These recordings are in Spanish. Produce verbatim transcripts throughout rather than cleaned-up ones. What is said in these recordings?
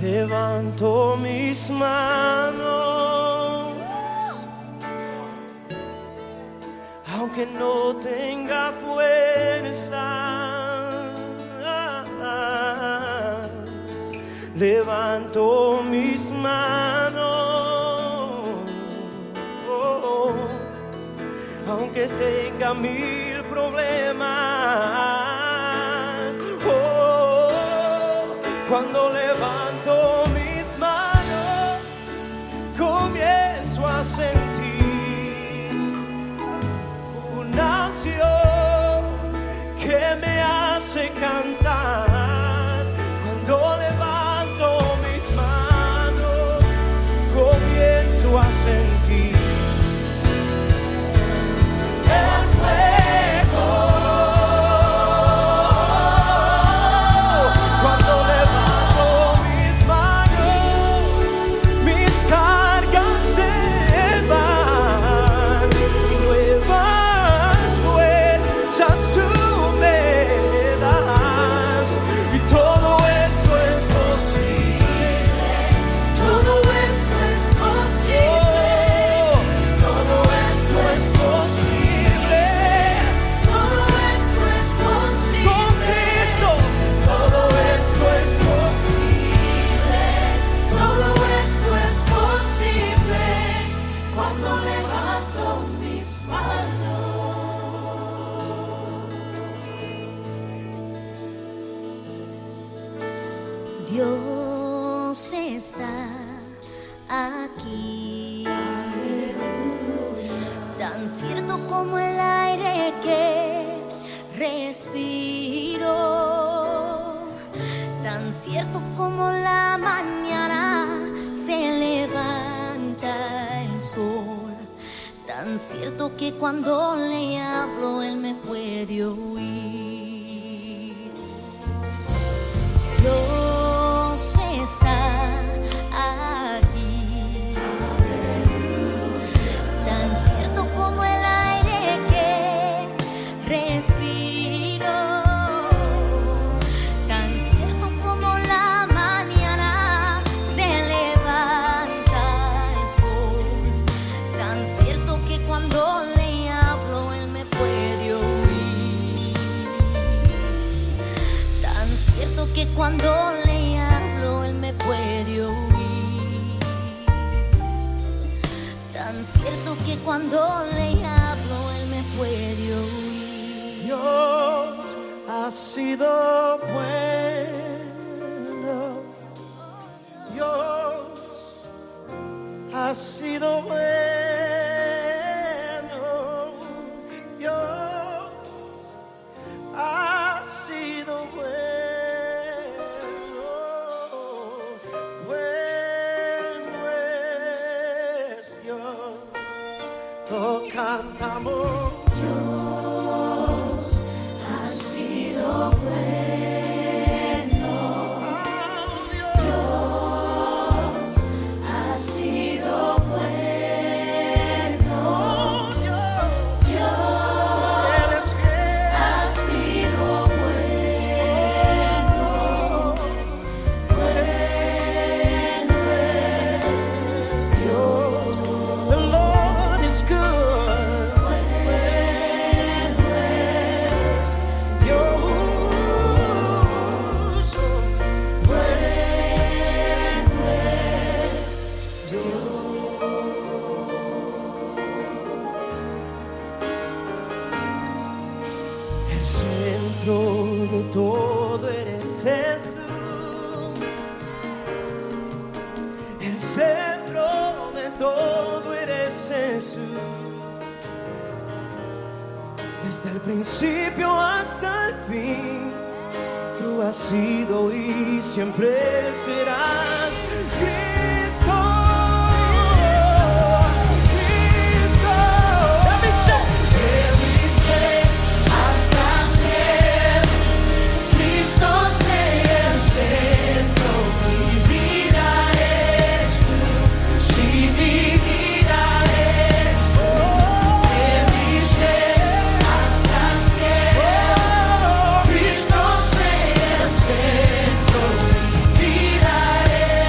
Levanto mis manos, aunque no tenga fuerzas. Levanto mis manos, oh, aunque tenga mil problemas. Oh, cuando levanto mis manos, comienzo a sentir una unción que me hace cantar. Cuando levanto mis manos, comienzo a sentir el fuego. Cuando levanto mis manos, mis cargas se van y nuevas fuerzas tú me das. Y todo esto es posible, todo esto es posible, todo esto es posible, todo esto es posible. Con Cristo todo esto es posible, todo esto es posible cuando levanto mis manos. Dios está aquí, tan cierto como el aire que respiro, tan cierto como la mañana se levanta el sol, tan cierto que cuando le hablo Él me puede oír. Dios está aquí, tan cierto como el aire que respiro, tan cierto como la mañana se levanta el sol, tan cierto que cuando le hablo Él me puede oír, tan cierto que cuando le hablo Él me puede oír, tan cierto que cuando le hablo Él me puede oír. Dios ha sido bueno, Dios ha sido bueno, Dios ha sido bueno, bueno es Dios. Oh, cantamos. Dios ha sido bueno, Dios ha sido bueno, Dios ha sido bueno, bueno es Dios. The Lord is good. El centro de todo eres Jesús. El centro de todo eres Jesús. Desde el principio hasta el fin, tú has sido y siempre serás Cristo. Cristo. Let me say. Let me say, hasta siempre Cristo sea el centro. Mi vida es tú, si mi vida es tú. Let me say, hasta siempre Cristo sea el centro. Mi vida es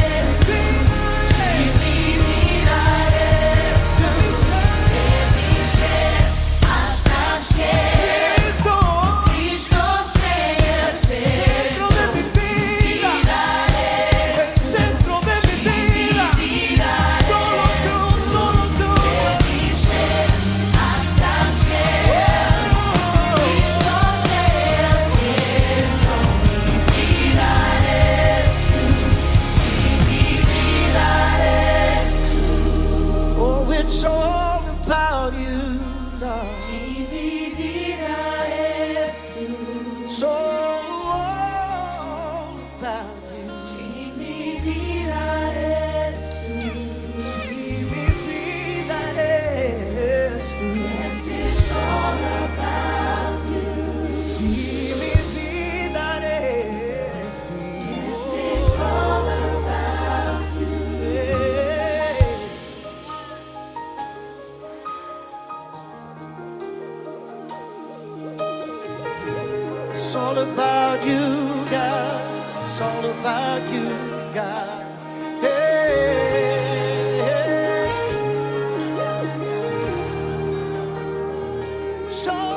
It's all about you, God. It's all about you, God. Hey, hey. So